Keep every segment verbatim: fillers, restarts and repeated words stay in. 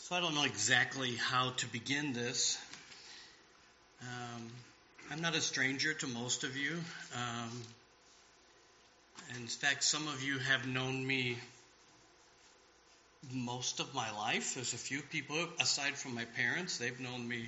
So I don't know exactly how to begin this. Um, I'm not a stranger to most of you. Um, in fact, some of you have known me most of my life. There's a few people, aside from my parents, they've known me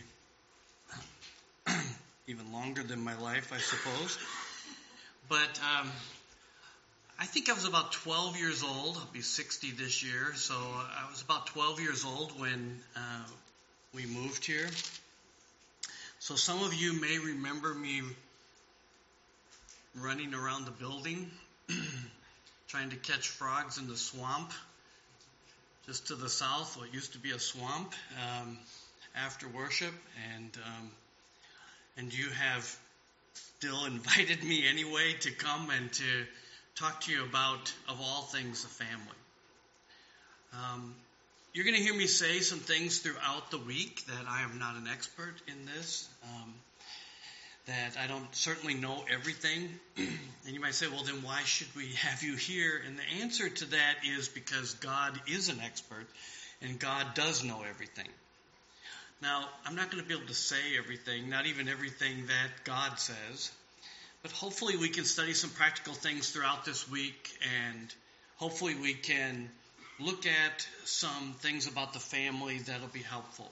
even longer than my life, I suppose. But um, I think I was about twelve years old. I'll be sixty this year. So I was about twelve years old when uh, we moved here. So some of you may remember me running around the building, trying to catch frogs in the swamp, just to the south, what used to be a swamp, um, after worship. And um, and you have still invited me anyway to come and to talk to you about, of all things, the family. Um, you're going to hear me say some things throughout the week that I am not an expert in this, um, that I don't certainly know everything. And you might say, well, then why should we have you here? And the answer to that is because God is an expert, and God does know everything. Now, I'm not going to be able to say everything, not even everything that God says. But hopefully we can study some practical things throughout this week, and hopefully we can look at some things about the family that'll be helpful.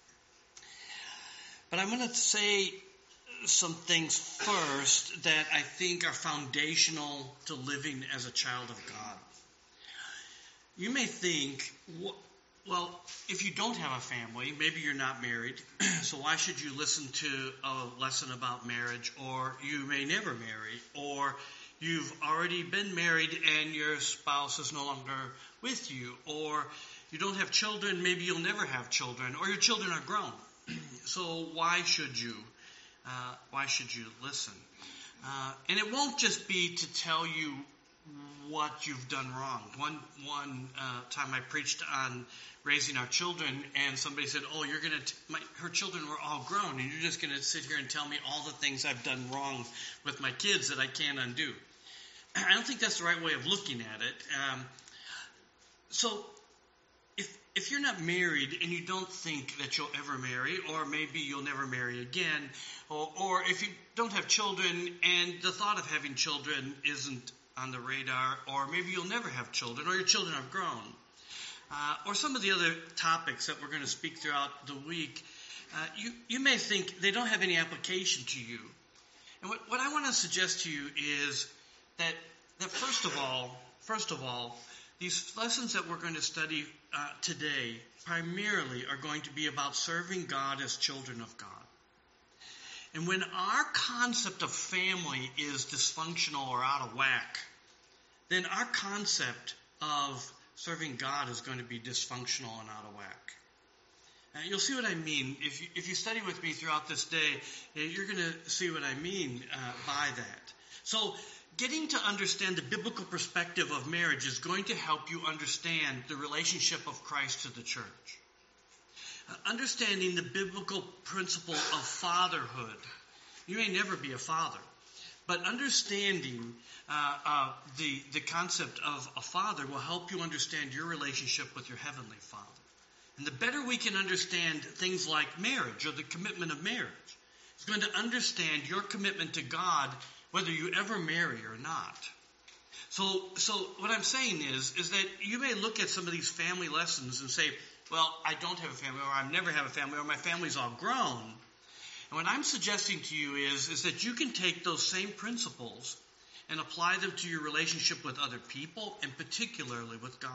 But I'm going to say some things first that I think are foundational to living as a child of God. You may think, well, if you don't have a family, maybe you're not married, so why should you listen to a lesson about marriage? Or you may never marry, or you've already been married and your spouse is no longer with you, or you don't have children, maybe you'll never have children, or your children are grown. So why should you? Uh, why should you listen? Uh, and it won't just be to tell you what you've done wrong. One one uh, time I preached on raising our children, and somebody said, "Oh, you're going to her children were all grown, and you're just going to sit here and tell me all the things I've done wrong with my kids that I can't undo." I don't think that's the right way of looking at it. Um, so, if if you're not married and you don't think that you'll ever marry, or maybe you'll never marry again, or, or if you don't have children and the thought of having children isn't on the radar, or maybe you'll never have children, or your children have grown, uh, or some of the other topics that we're going to speak throughout the week, uh, you, you may think they don't have any application to you. And what, what I want to suggest to you is that, that first of all, first of all, these lessons that we're going to study uh, today primarily are going to be about serving God as children of God. And when our concept of family is dysfunctional or out of whack, then our concept of serving God is going to be dysfunctional and out of whack. And you'll see what I mean. If you, if you study with me throughout this day, you're going to see what I mean uh, by that. So, getting to understand the biblical perspective of marriage is going to help you understand the relationship of Christ to the church. Uh, understanding the biblical principle of fatherhood. You may never be a father, but understanding uh, uh, the, the concept of a father will help you understand your relationship with your heavenly Father. And the better we can understand things like marriage or the commitment of marriage, it's going to understand your commitment to God whether you ever marry or not. So, so what I'm saying is, is that you may look at some of these family lessons and say, well, I don't have a family, or I never have a family, or my family's all grown. And what I'm suggesting to you is, is that you can take those same principles and apply them to your relationship with other people, and particularly with God.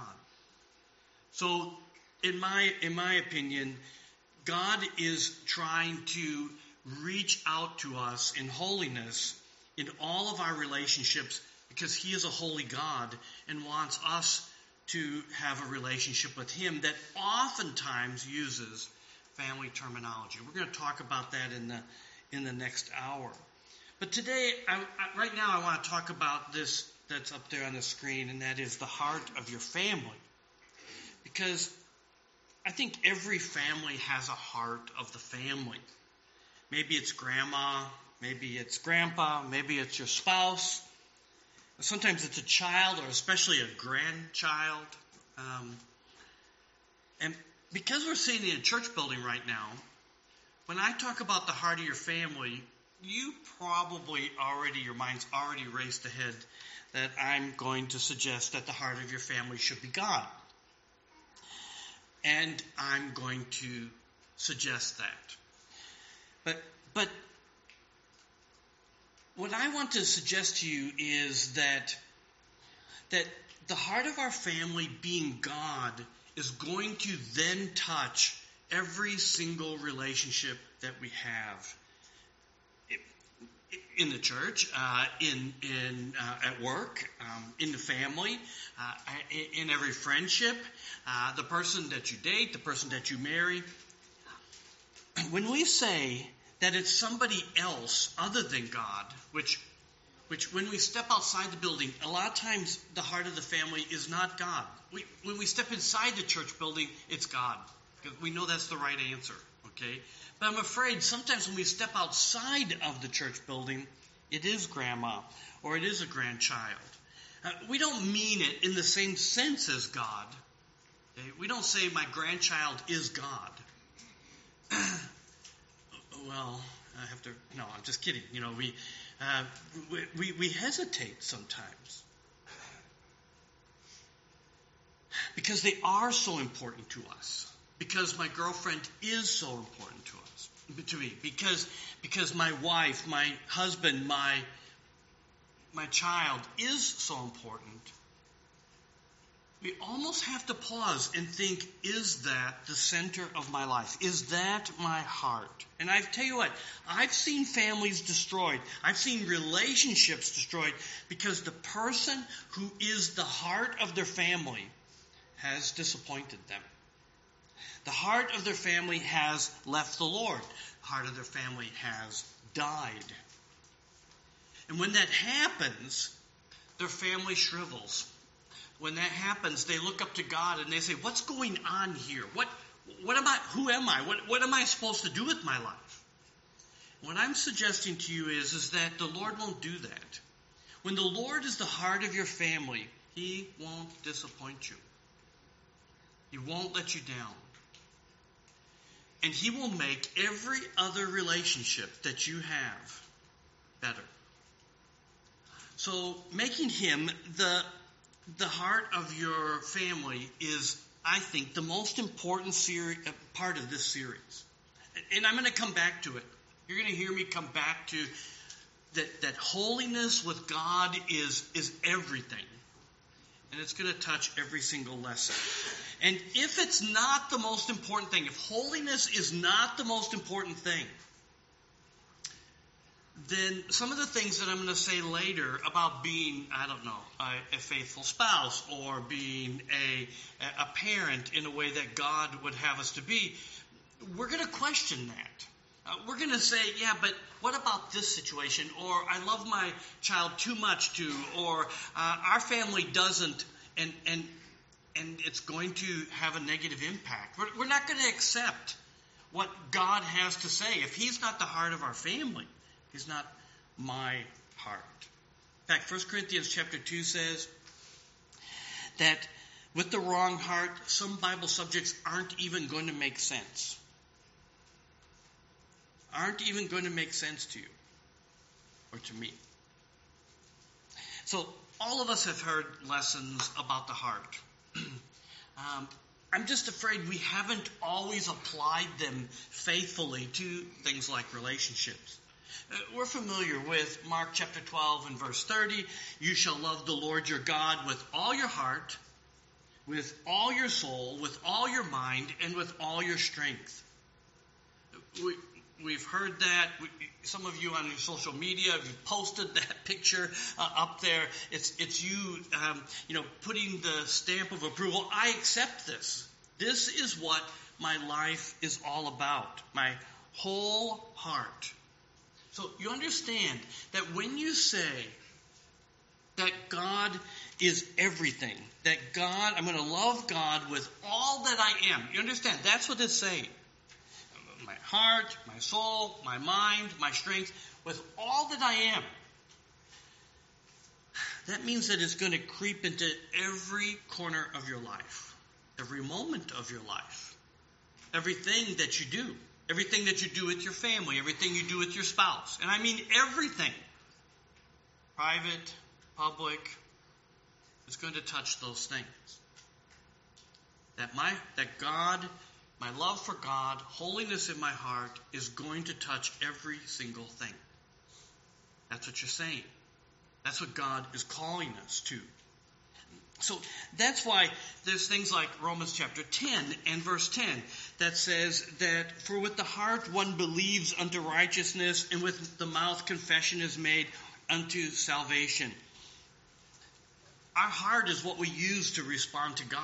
So, in my in my opinion, God is trying to reach out to us in holiness in all of our relationships, because He is a holy God and wants us to have a relationship with Him that oftentimes uses family terminology. We're going to talk about that in the in the next hour. But today, I, I, right now, I want to talk about this that's up there on the screen, and that is the heart of your family. Because I think every family has a heart of the family. Maybe it's grandma, maybe it's grandpa, maybe it's your spouse. Sometimes it's a child, or especially a grandchild. Um, and because we're sitting in a church building right now, when I talk about the heart of your family, you probably already, your mind's already raced ahead that I'm going to suggest that the heart of your family should be God. And I'm going to suggest that. But, but what I want to suggest to you is that, that the heart of our family being God is going to then touch every single relationship that we have in the church, uh, in in uh, at work, um, in the family, uh, in, in every friendship, uh, the person that you date, the person that you marry. When we say that it's somebody else other than God, which which when we step outside the building, a lot of times the heart of the family is not God. We, when we step inside the church building, it's God. Because we know that's the right answer, okay? But I'm afraid sometimes when we step outside of the church building, it is grandma or it is a grandchild. Uh, we don't mean it in the same sense as God. Okay? We don't say my grandchild is God. Well, I have to, no, I'm just kidding. You know, we, uh, we, we, we hesitate sometimes. Because they are so important to us. Because my girlfriend is so important to us, to me. Because, because my wife, my husband, my, my child is so important. We almost have to pause and think, is that the center of my life? Is that my heart? And I tell you what, I've seen families destroyed. I've seen relationships destroyed because the person who is the heart of their family has disappointed them. The heart of their family has left the Lord. The heart of their family has died. And when that happens, their family shrivels. When that happens, they look up to God and they say, what's going on here? What, what am I, who am I? What, what am I supposed to do with my life? What I'm suggesting to you is, is that the Lord won't do that. When the Lord is the heart of your family, He won't disappoint you. He won't let you down. And He will make every other relationship that you have better. So making Him the, the heart of your family is, I think, the most important seri- part of this series. And I'm going to come back to it. You're going to hear me come back to that, that holiness with God is, is everything. And it's going to touch every single lesson. And if it's not the most important thing, if holiness is not the most important thing, then some of the things that I'm going to say later about being, I don't know, a, a faithful spouse or being a, a parent in a way that God would have us to be, we're going to question that. Uh, we're going to say, yeah, but what about this situation? Or I love my child too much to, or uh, our family doesn't, and and and it's going to have a negative impact. We're, we're not going to accept what God has to say. If He's not the heart of our family, He's not my heart. In fact, First Corinthians chapter two says that with the wrong heart, some Bible subjects aren't even going to make sense. Aren't even going to make sense to you or to me. So all of us have heard lessons about the heart. um, I'm just afraid we haven't always applied them faithfully to things like relationships. Uh, we're familiar with Mark chapter twelve and verse thirty. You shall love the Lord your God with all your heart, with all your soul, with all your mind, and with all your strength. We, We've heard that. We, some of you on your social media have posted that picture uh, up there. It's it's you, um, you know, putting the stamp of approval. I accept this. This is what my life is all about. My whole heart. So you understand that when you say that God is everything, that God, I'm going to love God with all that I am. You understand? That's what it's saying. My heart, my soul, my mind, my strength, with all that I am. That means that it's going to creep into every corner of your life, every moment of your life. everything that you do. Everything that you do with your family, everything you do with your spouse. And I mean everything. Private, public, is going to touch those things. That my that God, my love for God, holiness in my heart is going to touch every single thing. That's what you're saying. That's what God is calling us to. So that's why there's things like Romans chapter ten and verse ten that says that for with the heart one believes unto righteousness, and with the mouth confession is made unto salvation. Our heart is what we use to respond to God.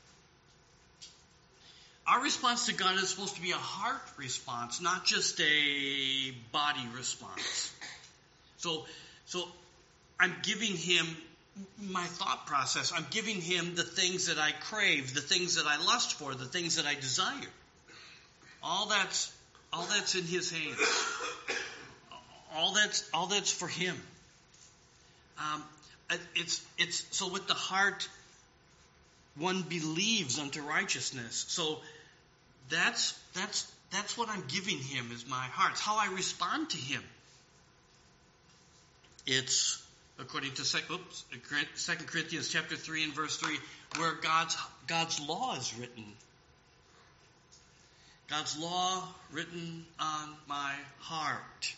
Our response to God is supposed to be a heart response, not just a body response. So, so I'm giving him my thought process. I'm giving him the things that I crave, the things that I lust for, the things that I desire. All that's all that's in his hands. All that's all that's for him. Um, it's it's so with the heart one believes unto righteousness. So that's that's that's what I'm giving him is my heart. It's how I respond to him. It's according to Second Corinthians chapter three and verse three, where God's God's law is written. God's law written on my heart.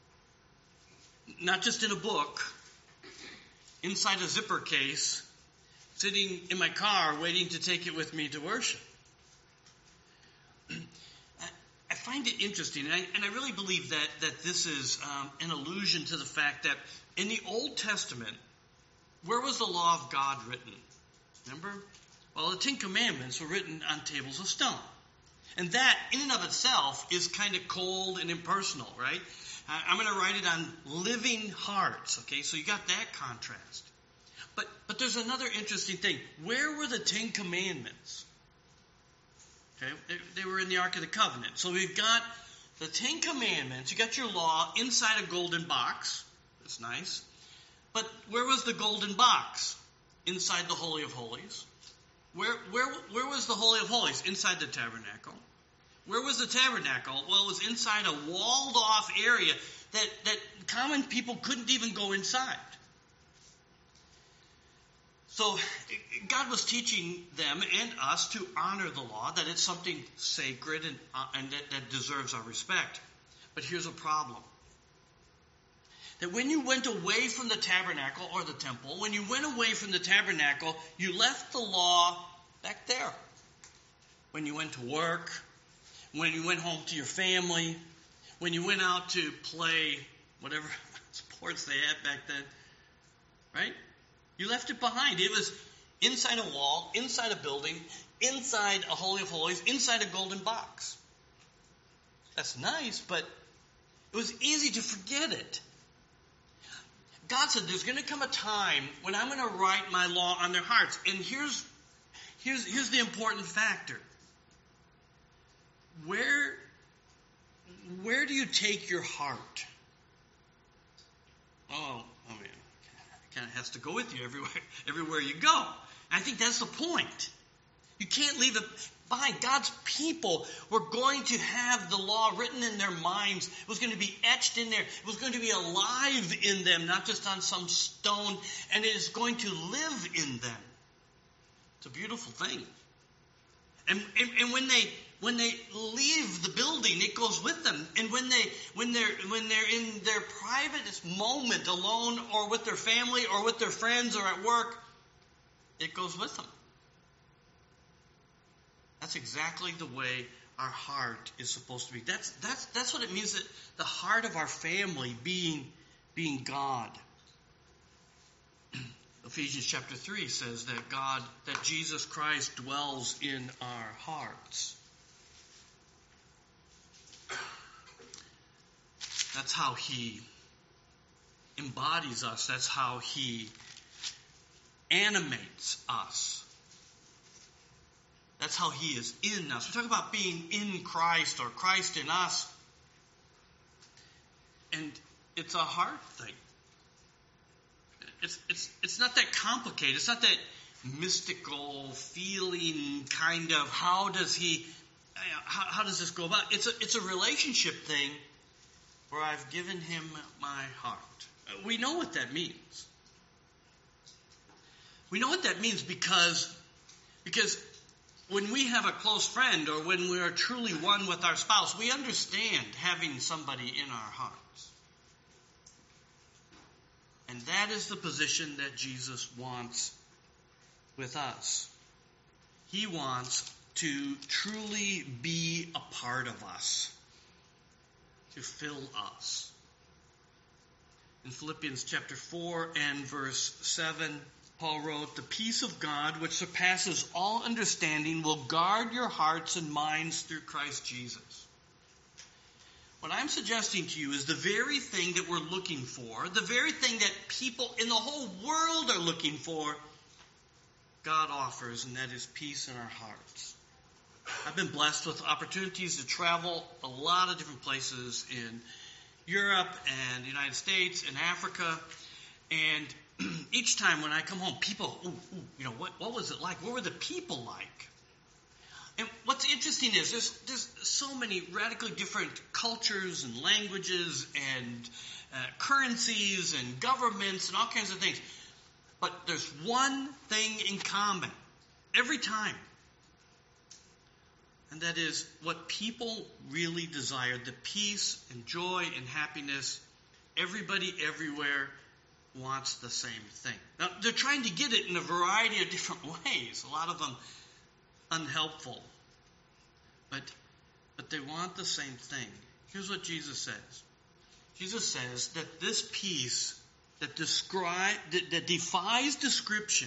Not just in a book, inside a zipper case, sitting in my car waiting to take it with me to worship. I find it interesting, and I, and I really believe that, that this is um, an allusion to the fact that in the Old Testament, where was the law of God written? Remember? Well, the Ten Commandments were written on tables of stone. And that, in and of itself, is kind of cold and impersonal, right? Uh, I'm going to write it on living hearts, okay? So you got that contrast. But but there's another interesting thing. Where were the Ten Commandments? Okay, they, they were in the Ark of the Covenant. So we've got the Ten Commandments. You got your law inside a golden box. That's nice. But where was the golden box? Inside the Holy of Holies. Where where where was the Holy of Holies? Inside the tabernacle. Where was the tabernacle? Well, it was inside a walled-off area that, that common people couldn't even go inside. So God was teaching them and us to honor the law, that it's something sacred and, uh, and that, that deserves our respect. But here's a problem. That when you went away from the tabernacle or the temple, when you went away from the tabernacle, you left the law back there. When you went to work, when you went home to your family, when you went out to play whatever sports they had back then, right? You left it behind. It was inside a wall, inside a building, inside a Holy of Holies, inside a golden box. That's nice, but it was easy to forget it. God said there's going to come a time when I'm going to write my law on their hearts. And here's, here's, here's the important factor. Where, where do you take your heart? Oh, I mean, it kind of has to go with you everywhere, everywhere you go. And I think that's the point. You can't leave it behind. God's people were going to have the law written in their minds. It was going to be etched in there. It was going to be alive in them, not just on some stone. And it is going to live in them. It's a beautiful thing. And, and, and when they when they leave the building, it goes with them. And when they when they're when they're in their private moment alone, or with their family, or with their friends, or at work, it goes with them. That's exactly the way our heart is supposed to be. That's that's that's what it means, that the heart of our family being being God. Ephesians chapter three says that God, that Jesus Christ dwells in our hearts. That's how he embodies us. That's how he animates us. That's how he is in us. We talk about being in Christ, or Christ in us. And it's a hard thing. It's it's it's not that complicated. It's not that mystical feeling kind of, how does he, how, how does this go about? It's a, it's a relationship thing where I've given him my heart. We know what that means. We know what that means because, because when we have a close friend or when we are truly one with our spouse, we understand having somebody in our hearts. And that is the position that Jesus wants with us. He wants to truly be a part of us, to fill us. In Philippians chapter four and verse seven, Paul wrote, "The peace of God, which surpasses all understanding, will guard your hearts and minds through Christ Jesus." What I'm suggesting to you is the very thing that we're looking for, the very thing that people in the whole world are looking for, God offers, and that is peace in our hearts. I've been blessed with opportunities to travel a lot of different places in Europe and the United States and Africa. And each time when I come home, people, ooh, ooh, you know, what, what was it like? What were the people like? And what's interesting is there's, there's so many radically different cultures and languages and uh, currencies and governments and all kinds of things. But there's one thing in common every time. And that is what people really desire, the peace and joy and happiness. Everybody everywhere wants the same thing. Now, they're trying to get it in a variety of different ways, a lot of them unhelpful. But, but they want the same thing. Here's what Jesus says. Jesus says that this peace that, describe, that, that defies description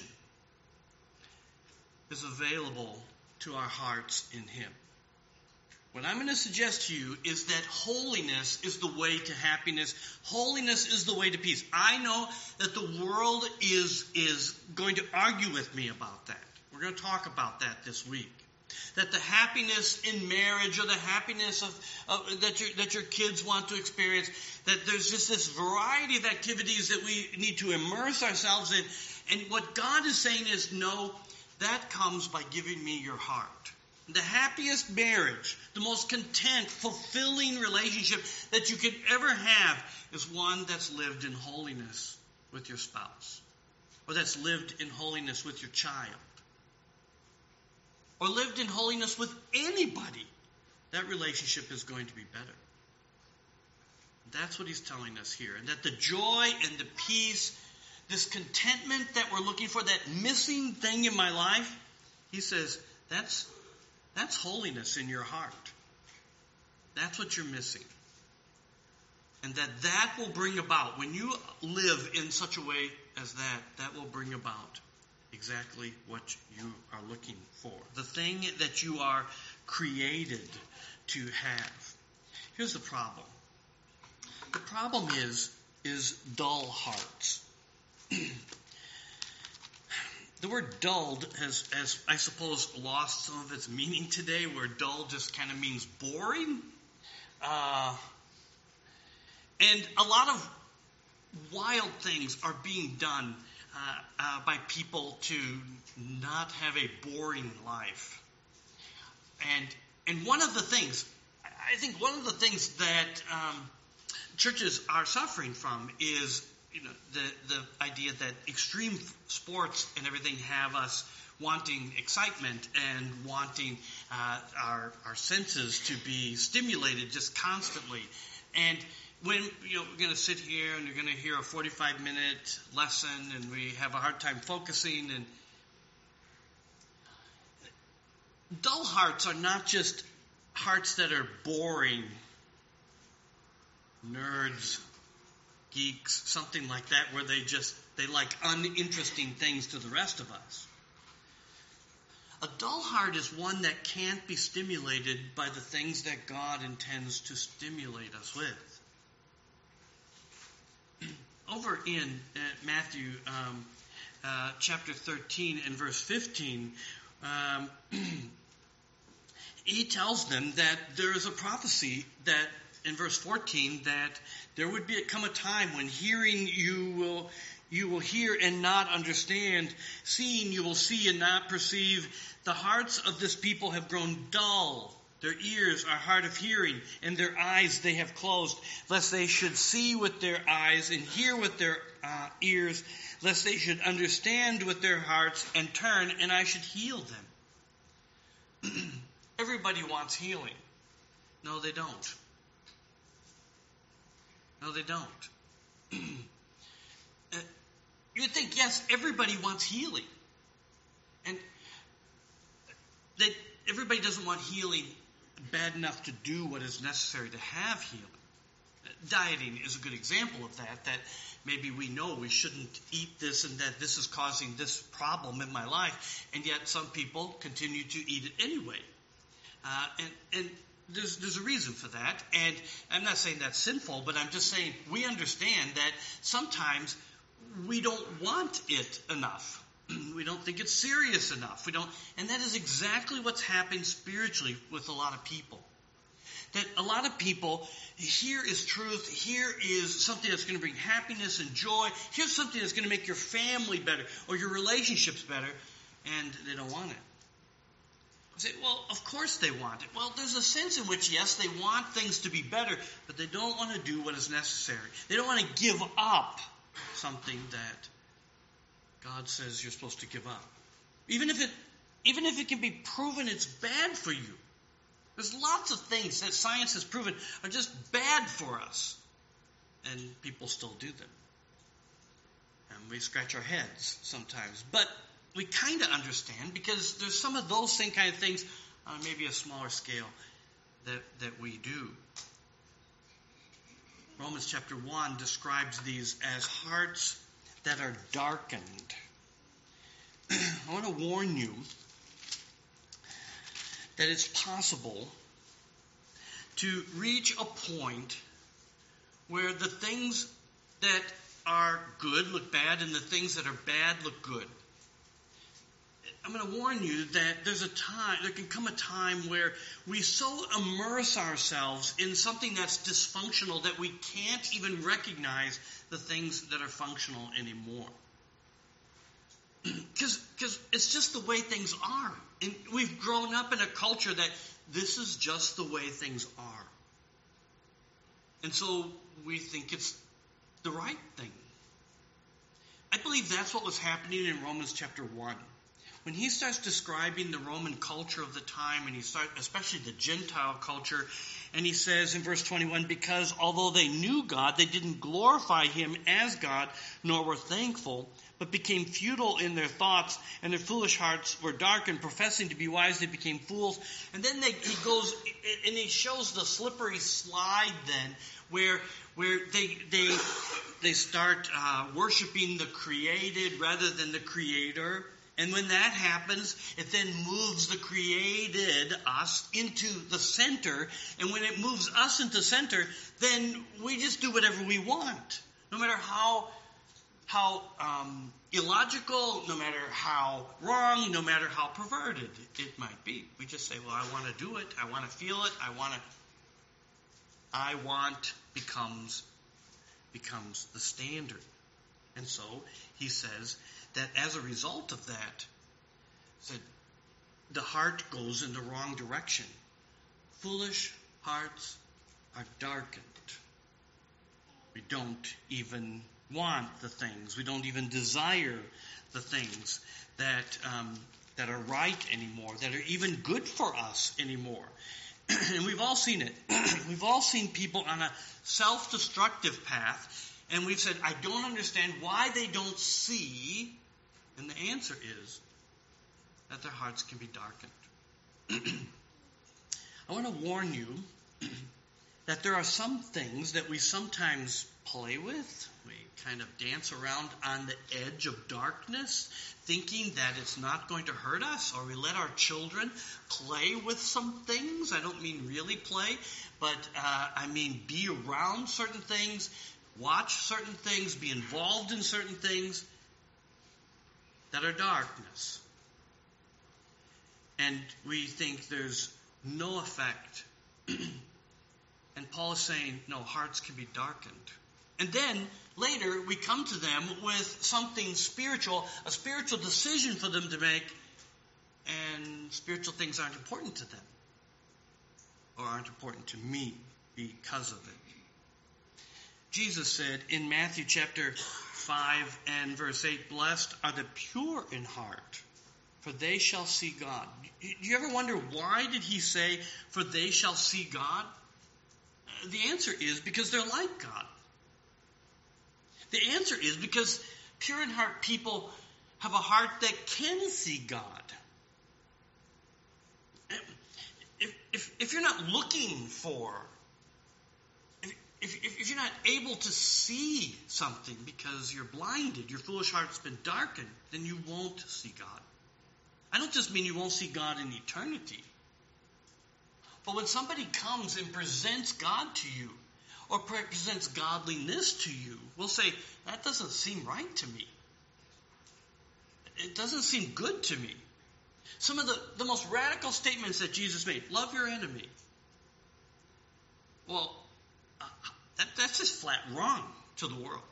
is available to our hearts in Him. What I'm going to suggest to you is that holiness is the way to happiness. Holiness is the way to peace. I know that the world is, is going to argue with me about that. We're going to talk about that this week. That the happiness in marriage or the happiness of, of that, your, that your kids want to experience, that there's just this variety of activities that we need to immerse ourselves in. And what God is saying is, no, that comes by giving me your heart. The happiest marriage, the most content, fulfilling relationship that you could ever have is one that's lived in holiness with your spouse. Or that's lived in holiness with your child. Or lived in holiness with anybody. That relationship is going to be better. That's what he's telling us here. And that the joy and the peace, this contentment that we're looking for, that missing thing in my life, he says, that's that's holiness in your heart. That's what you're missing. And that that will bring about, when you live in such a way as that, that will bring about exactly what you are looking for. The thing that you are created to have. Here's the problem. The problem is, is dull hearts. The word dulled has, has, I suppose, lost some of its meaning today, where dull just kind of means boring. Uh, and a lot of wild things are being done uh, uh, by people to not have a boring life. And and one of the things, I think one of the things that um, churches are suffering from is, you know, the, the idea that extreme sports and everything have us wanting excitement and wanting uh, our our senses to be stimulated just constantly. And when, you know, we're going to sit here and you're going to hear a forty-five minute lesson and we have a hard time focusing, and dull hearts are not just hearts that are boring, nerds, geeks, something like that, where they just, they like uninteresting things to the rest of us. A dull heart is one that can't be stimulated by the things that God intends to stimulate us with. Over in uh, Matthew um, uh, chapter thirteen and verse fifteen, um, he tells them that there is a prophecy that, in verse fourteen, that there would be come a time when hearing you will you will hear and not understand, seeing you will see and not perceive. The hearts of this people have grown dull. Their ears are hard of hearing, and their eyes they have closed, lest they should see with their eyes and hear with their uh, ears, lest they should understand with their hearts and turn, and I should heal them. Everybody wants healing. No, they don't. No, they don't. uh, you'd think, yes, everybody wants healing. And they, everybody doesn't want healing bad enough to do what is necessary to have healing. Dieting is a good example of that, that maybe we know we shouldn't eat this and that this is causing this problem in my life, and yet some people continue to eat it anyway. Uh, and and there's, there's a reason for that, and I'm not saying that's sinful, but I'm just saying we understand that sometimes we don't want it enough. We don't think it's serious enough. We don't, and that is exactly what's happening spiritually with a lot of people. That a lot of people, here is truth, here is something that's going to bring happiness and joy, here's something that's going to make your family better or your relationships better, and they don't want it. You say, well, of course they want it. Well, there's a sense in which, yes, they want things to be better, but they don't want to do what is necessary. They don't want to give up something that God says you're supposed to give up. Even if it, even if it can be proven it's bad for you. There's lots of things that science has proven are just bad for us. And people still do them. And we scratch our heads sometimes. But we kind of understand because there's some of those same kind of things on maybe a smaller scale that, that we do. Romans chapter one describes these as hearts that are darkened. I want to warn you that it's possible to reach a point where the things that are good look bad and the things that are bad look good. I'm going to warn you that there's a time, there can come a time where we so immerse ourselves in something that's dysfunctional that we can't even recognize the things that are functional anymore. Because it's just the way things are. And we've grown up in a culture that this is just the way things are. And so we think it's the right thing. I believe that's what was happening in Romans chapter one. When he starts describing the Roman culture of the time, and he starts, especially the Gentile culture, and he says in verse twenty-one, because although they knew God, they didn't glorify him as God, nor were thankful, but became futile in their thoughts, and their foolish hearts were darkened. Professing to be wise, they became fools. And then they, he goes, and he shows the slippery slide then, where where they they they start uh, worshiping the created rather than the Creator. And when that happens, it then moves the created, us, into the center. And when it moves us into center, then we just do whatever we want. No matter how how um, illogical, no matter how wrong, no matter how perverted it might be. We just say, well, I want to do it. I want to feel it. I want to. I want becomes becomes the standard. And so he says that as a result of that, that the heart goes in the wrong direction. Foolish hearts are darkened. We don't even want the things. We don't even desire the things that um, that are right anymore, that are even good for us anymore. And we've all seen it. We've all seen people on a self-destructive path, and we've said, I don't understand why they don't see. And the answer is that their hearts can be darkened. I want to warn you that there are some things that we sometimes play with. We kind of dance around on the edge of darkness, thinking that it's not going to hurt us, or we let our children play with some things. I don't mean really play, but uh, I mean be around certain things, watch certain things, be involved in certain things that are darkness. And we think there's no effect. And Paul is saying, no, hearts can be darkened. And then later we come to them with something spiritual, a spiritual decision for them to make, and spiritual things aren't important to them. or aren't important to me because of it. Jesus said in Matthew chapter five and verse eight, "Blessed are the pure in heart, for they shall see God." Do you ever wonder why did he say, "For they shall see God"? The answer is because they're like God. The answer is because pure in heart people have a heart that can see God. If, if, if you're not looking for, if, if, if you're not able to see something because you're blinded, your foolish heart's been darkened, then you won't see God. I don't just mean you won't see God in eternity. But when somebody comes and presents God to you, or presents godliness to you, we'll say, that doesn't seem right to me. It doesn't seem good to me. Some of the, the most radical statements that Jesus made, love your enemy. Well, uh, that, that's just flat wrong to the world.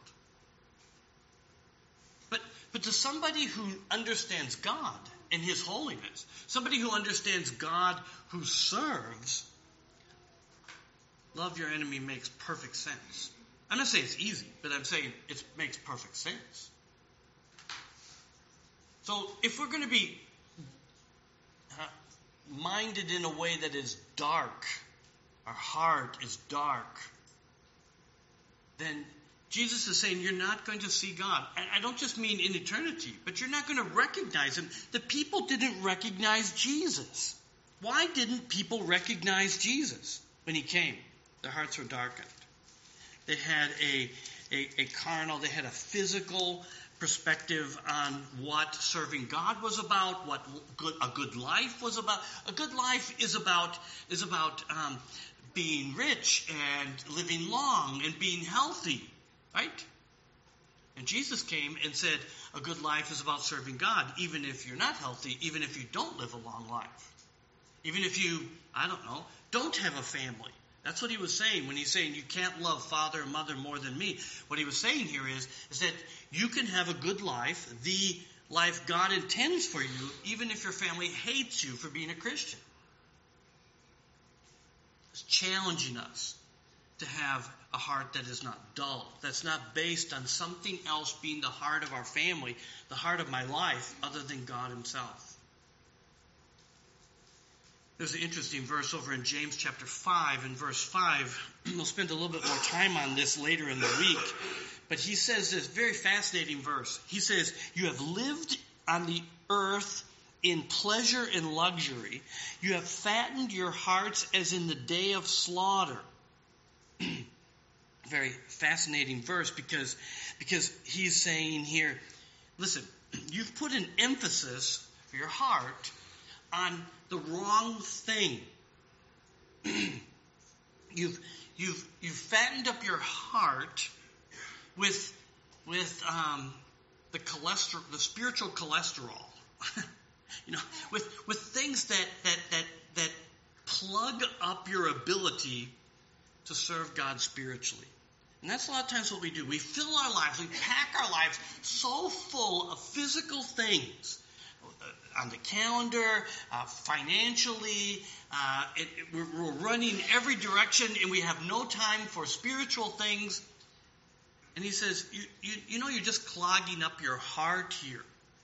But, but to somebody who understands God and his holiness, somebody who understands God who serves, love your enemy makes perfect sense. I'm not saying it's easy, but I'm saying it makes perfect sense. So if we're going to be uh, minded in a way that is dark, our heart is dark, then Jesus is saying you're not going to see God. And I don't just mean in eternity, but you're not going to recognize him. The people didn't recognize Jesus. Why didn't people recognize Jesus when he came? Their hearts were darkened. They had a, a, a carnal, they had a physical perspective on what serving God was about, what good, a good life was about. A good life is about is about um, being rich and living long and being healthy, right? And Jesus came and said a good life is about serving God, even if you're not healthy, even if you don't live a long life, even if you, I don't know, don't have a family. That's what he was saying when he's saying you can't love father and mother more than me. What he was saying here is, is that you can have a good life, the life God intends for you, even if your family hates you for being a Christian. It's challenging us to have a heart that is not dull, that's not based on something else being the heart of our family, the heart of my life, other than God himself. There's an interesting verse over in James chapter five and verse five. We'll spend a little bit more time on this later in the week. But he says this very fascinating verse. He says, you have lived on the earth in pleasure and luxury. You have fattened your hearts as in the day of slaughter. Very fascinating verse because, because he's saying here, listen, you've put an emphasis for your heart on the wrong thing. you've you've you've fattened up your heart with with um, the cholesterol, the spiritual cholesterol. you know, with with things that that that that plug up your ability to serve God spiritually. And that's a lot of times what we do. We fill our lives, we pack our lives so full of physical things. On the calendar, uh, financially, uh, it, it, we're, we're running every direction, and we have no time for spiritual things. And he says, you, you, you know, you're just clogging up your heart here.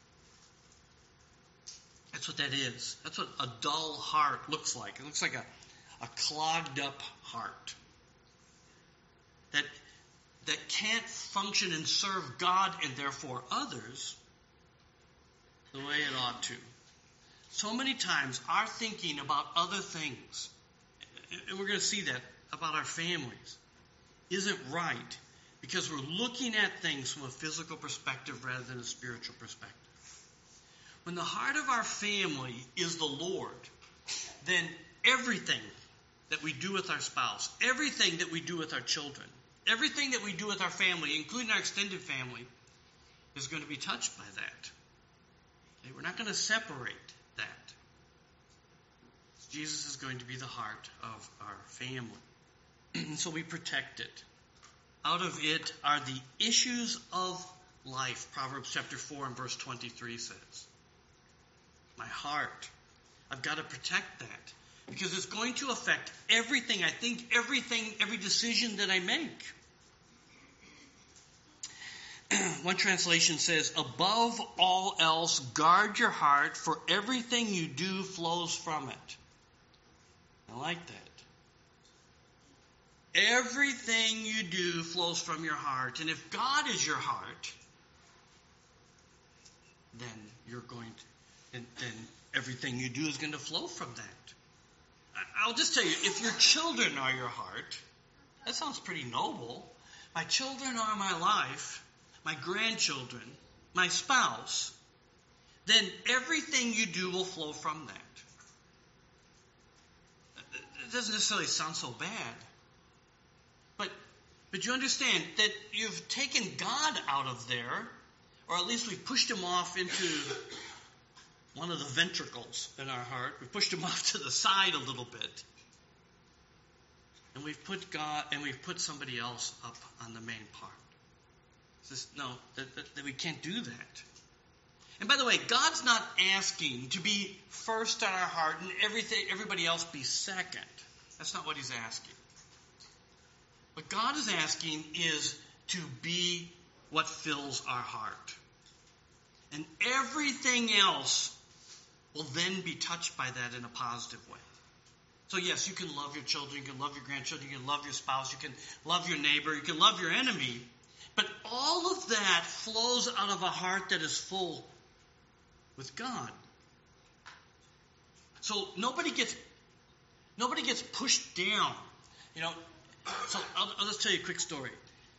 That's what that is. That's what a dull heart looks like. It looks like a, a clogged up heart that that can't function and serve God and therefore others the way it ought to. So many times our thinking about other things, and we're going to see that about our families, isn't right because we're looking at things from a physical perspective rather than a spiritual perspective. When the heart of our family is the Lord, then everything that we do with our spouse, everything that we do with our children, everything that we do with our family, including our extended family, is going to be touched by that. Okay, we're not going to separate that. Jesus is going to be the heart of our family. And so we protect it. Out of it are the issues of life, Proverbs chapter four and verse twenty-three says. My heart. I've got to protect that. because it's going to affect everything I think, everything, every decision that I make. One translation says, above all else, guard your heart, for everything you do flows from it. I like that. Everything you do flows from your heart. And if God is your heart, then you're going to, and then everything you do is going to flow from that. I'll just tell you, if your children are your heart, that sounds pretty noble. My children are my life, my grandchildren, my spouse, then everything you do will flow from that. It doesn't necessarily sound so bad. But but you understand that you've taken God out of there, or at least we've pushed him off into one of the ventricles in our heart. We've pushed him off to the side a little bit. And we've put God, and we've put somebody else up on the main part. It's just, no, that, that, that we can't do that. And by the way, God's not asking to be first on our heart and everything, everybody else be second. That's not what he's asking. What God is asking is to be what fills our heart. And everything else will then be touched by that in a positive way. So yes, you can love your children, you can love your grandchildren, you can love your spouse, you can love your neighbor, you can love your enemy. But all of that flows out of a heart that is full with God. So nobody gets nobody gets pushed down. You know, so I'll, I'll just tell you a quick story.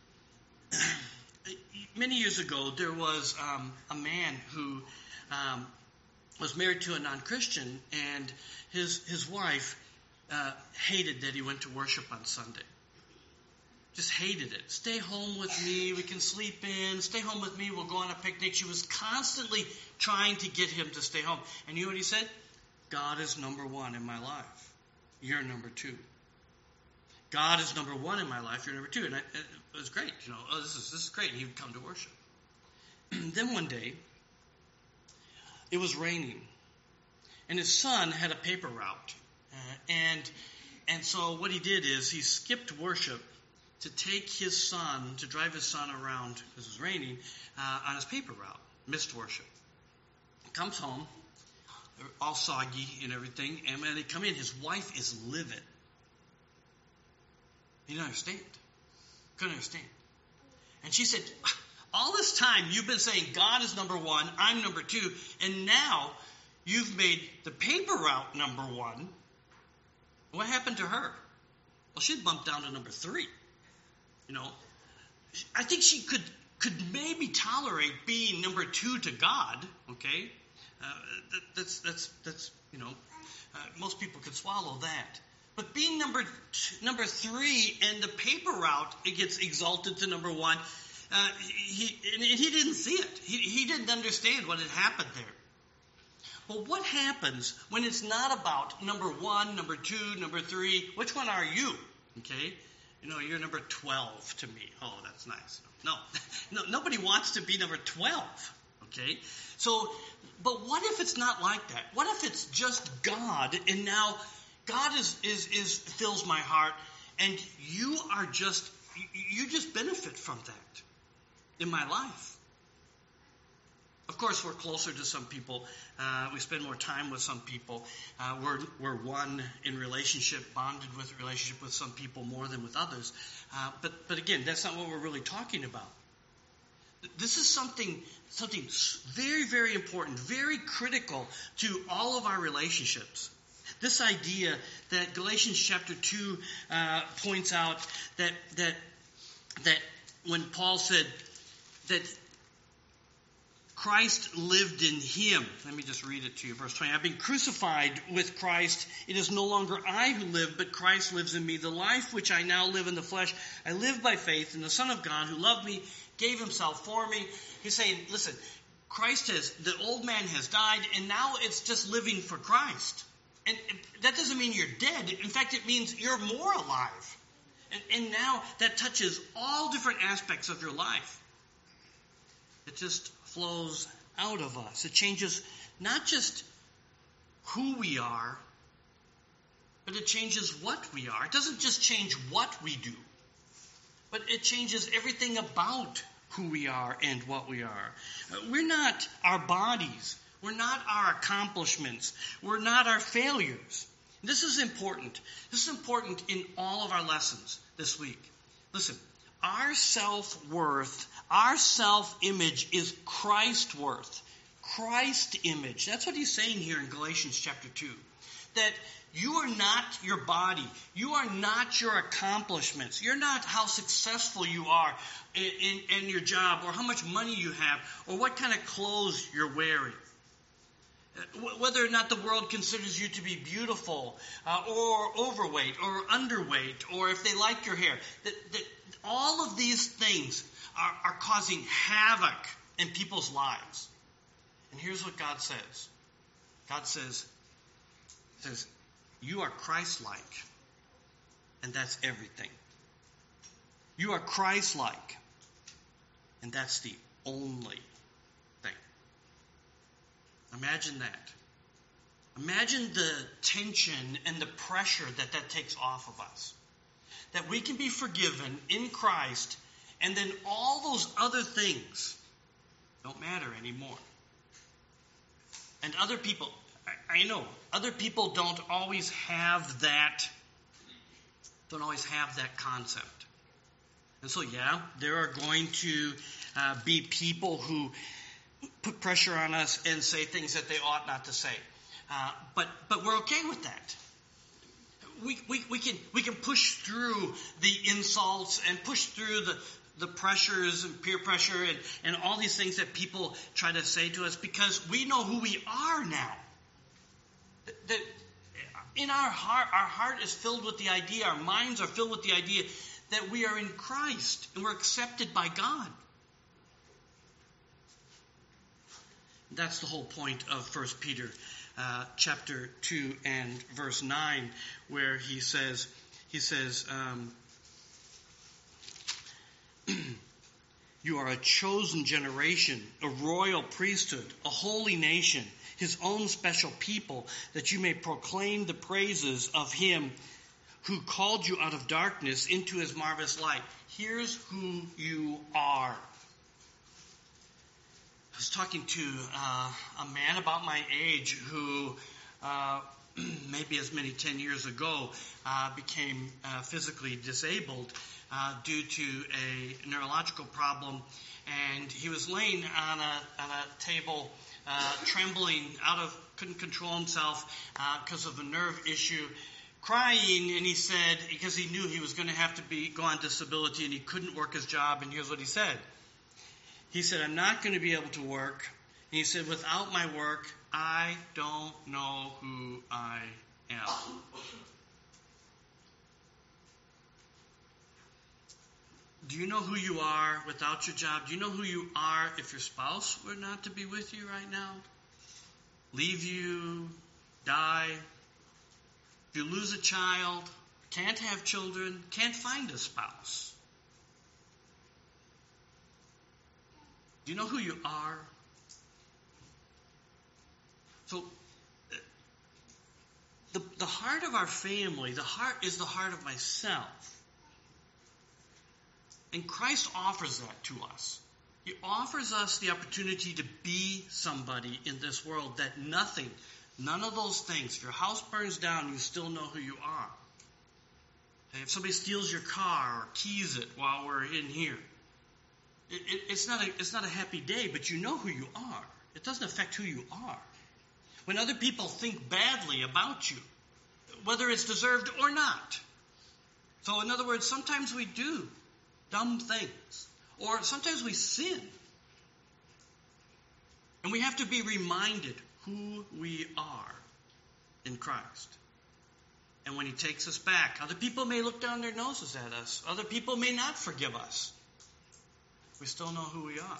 Many years ago, there was um, a man who um, was married to a non-Christian, and his his wife uh, hated that he went to worship on Sunday. Just hated it. Stay home with me. We can sleep in. Stay home with me. We'll go on a picnic. She was constantly trying to get him to stay home. And you know what he said? God is number one in my life. You're number two. God is number one in my life. You're number two. And I, it was great. You know, oh, this is this is great. And he would come to worship. Then one day, it was raining, and his son had a paper route. Uh, and and so what he did is he skipped worship to take his son, to drive his son around, because it was raining, uh, on his paper route. Missed worship. Comes home, all soggy and everything, and when they come in, his wife is livid. He didn't understand. Couldn't understand. And she said, all this time you've been saying God is number one, I'm number two, and now you've made the paper route number one. What happened to her? Well, she'd bumped down to number three. You know, I think she could could maybe tolerate being number two to God. Okay, uh, that, that's that's that's you know, uh, most people could swallow that. But being number two, number three and the paper route, it gets exalted to number one. Uh, he and he didn't see it. He he didn't understand what had happened there. Well, what happens when it's not about number one, number two, number three? Which one are you? Okay. You know, you're number twelve to me. Oh, that's nice. No, no, nobody wants to be number twelve. Okay? So, but what if it's not like that? What if it's just God, and now God is is is fills my heart, and you are just you just benefit from that in my life? Of course, we're closer to some people. Uh, we spend more time with some people. Uh, we're we're one in relationship, bonded with relationship with some people more than with others. Uh, but but again, that's not what we're really talking about. This is something something very very important, very critical to all of our relationships. This idea that Galatians chapter two uh, points out that that that when Paul said that Christ lived in him. Let me just read it to you. Verse twenty. I've been crucified with Christ. It is no longer I who live, but Christ lives in me. The life which I now live in the flesh, I live by faith in the Son of God who loved me, gave himself for me. He's saying, listen, Christ has, the old man has died, and now it's just living for Christ. And that doesn't mean you're dead. In fact, it means you're more alive. And, and now that touches all different aspects of your life. It just flows out of us. It changes not just who we are, but it changes what we are. It doesn't just change what we do, but it changes everything about who we are and what we are. We're not our bodies. We're not our accomplishments. We're not our failures. This is important. This is important in all of our lessons this week. Listen, our self-worth, our self-image is Christ worth. Christ image. That's what he's saying here in Galatians chapter two. That you are not your body. You are not your accomplishments. You're not how successful you are in, in, in your job, or how much money you have, or what kind of clothes you're wearing. Whether or not the world considers you to be beautiful, uh, or overweight, or underweight, or if they like your hair. That, that all of these things are, are causing havoc in people's lives. And here's what God says. God says, says, you are Christ-like, and that's everything. You are Christ-like, and that's the only thing. Imagine that. Imagine the tension and the pressure that that takes off of us. That we can be forgiven in Christ, and then all those other things don't matter anymore. And other people, I know, other people don't always have that, don't always have that concept. And so, yeah, there are going to uh, be people who put pressure on us and say things that they ought not to say. Uh, but but we're okay with that. We, we we can we can push through the insults and push through the the pressures and peer pressure and, and all these things that people try to say to us, because we know who we are now. That, that in our heart, our heart is filled with the idea, our minds are filled with the idea that we are in Christ and we're accepted by God. That's the whole point of First Peter uh, chapter two and verse nine, where he says, he says, um, you are a chosen generation, a royal priesthood, a holy nation, his own special people, that you may proclaim the praises of him who called you out of darkness into his marvelous light. Here's who you are. I was talking to uh, a man about my age who uh, maybe as many ten years ago uh, became uh, physically disabled uh, due to a neurological problem, and he was laying on a on a table, uh, trembling, out of couldn't control himself because uh, of a nerve issue, crying, and he said, because he knew he was going to have to be go on disability and he couldn't work his job, and here's what he said. He said, I'm not going to be able to work. And he said, without my work, I don't know who I am. Do you know who you are without your job? Do you know who you are if your spouse were not to be with you right now? Leave you, die. If you lose a child, can't have children, can't find a spouse. Do you know who you are? So, the, the heart of our family, the heart is the heart of myself. And Christ offers that to us. He offers us the opportunity to be somebody in this world that nothing, none of those things, if your house burns down, you still know who you are. If somebody steals your car or keys it while we're in here, it, it, it's not a, it's not a happy day, but you know who you are. It doesn't affect who you are. When other people think badly about you, whether it's deserved or not. So in other words, sometimes we do dumb things, or sometimes we sin. And we have to be reminded who we are in Christ. And when he takes us back, other people may look down their noses at us. Other people may not forgive us. We still know who we are.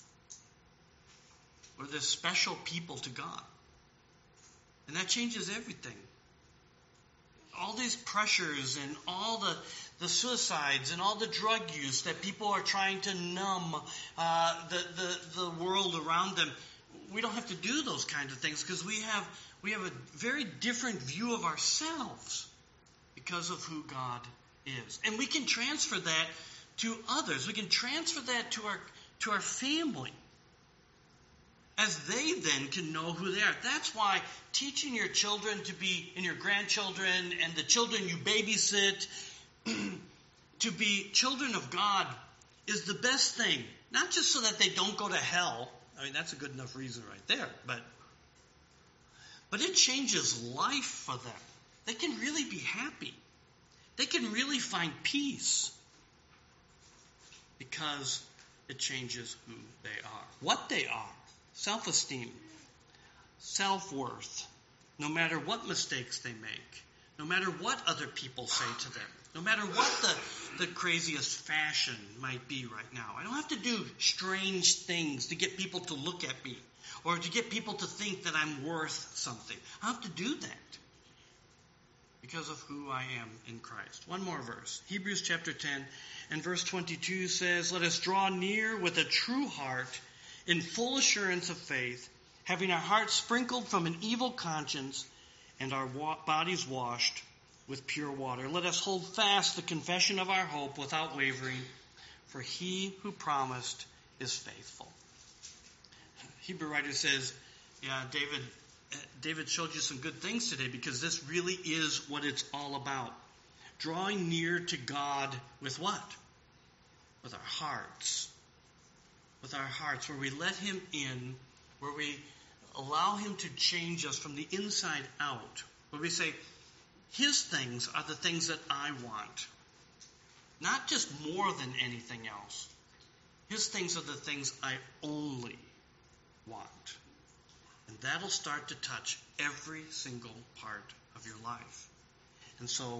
We're this special people to God. And that changes everything. All these pressures and all the, the suicides and all the drug use that people are trying to numb uh, the, the, the world around them, we don't have to do those kinds of things because we have we have a very different view of ourselves. because of who God is. And we can transfer that to others. We can transfer that to our to our family, as they then can know who they are. That's why teaching your children to be, and your grandchildren, and the children you babysit, to be children of God is the best thing. Not just so that they don't go to hell. I mean, that's a good enough reason right there. But, but it changes life for them. They can really be happy. They can really find peace. Because it changes who they are. What they are. Self-esteem. Self-worth. No matter what mistakes they make. No matter what other people say to them. No matter what the, the craziest fashion might be right now. I don't have to do strange things to get people to look at me. Or to get people to think that I'm worth something. I don't have to do that. Because of who I am in Christ. One more verse. Hebrews chapter ten and verse twenty-two says, "Let us draw near with a true heart in full assurance of faith, having our hearts sprinkled from an evil conscience and our wa- bodies washed with pure water. Let us hold fast the confession of our hope without wavering, for he who promised is faithful." Hebrew writer says, yeah, David, David showed you some good things today because this really is what it's all about. Drawing near to God with what? With our hearts. With our hearts, where we let him in, where we allow him to change us from the inside out. Where we say, his things are the things that I want. Not just more than anything else. His things are the things I only want. And that'll start to touch every single part of your life. And so,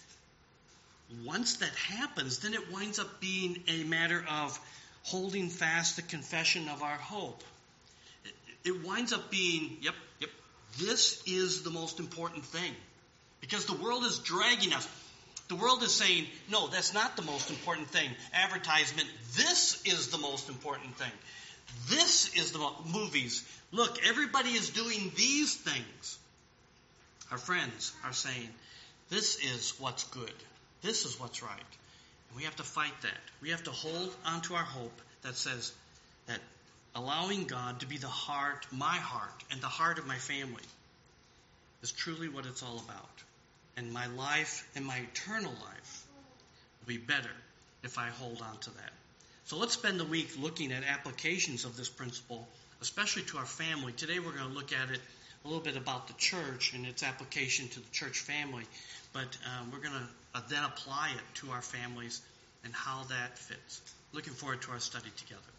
once that happens, then it winds up being a matter of holding fast the confession of our hope. It, it winds up being, yep, yep, this is the most important thing. Because the world is dragging us. The world is saying, no, that's not the most important thing. Advertisement, this is the most important thing. This is the mo- movies. Look, everybody is doing these things. Our friends are saying, this is what's good. This is what's right. And we have to fight that. We have to hold onto our hope that says that allowing God to be the heart, my heart, and the heart of my family is truly what it's all about. And my life and my eternal life will be better if I hold on to that. So let's spend the week looking at applications of this principle, especially to our family. Today we're going to look at it a little bit about the church and its application to the church family. But um, we're going to uh, then apply it to our families and how that fits. Looking forward to our study together.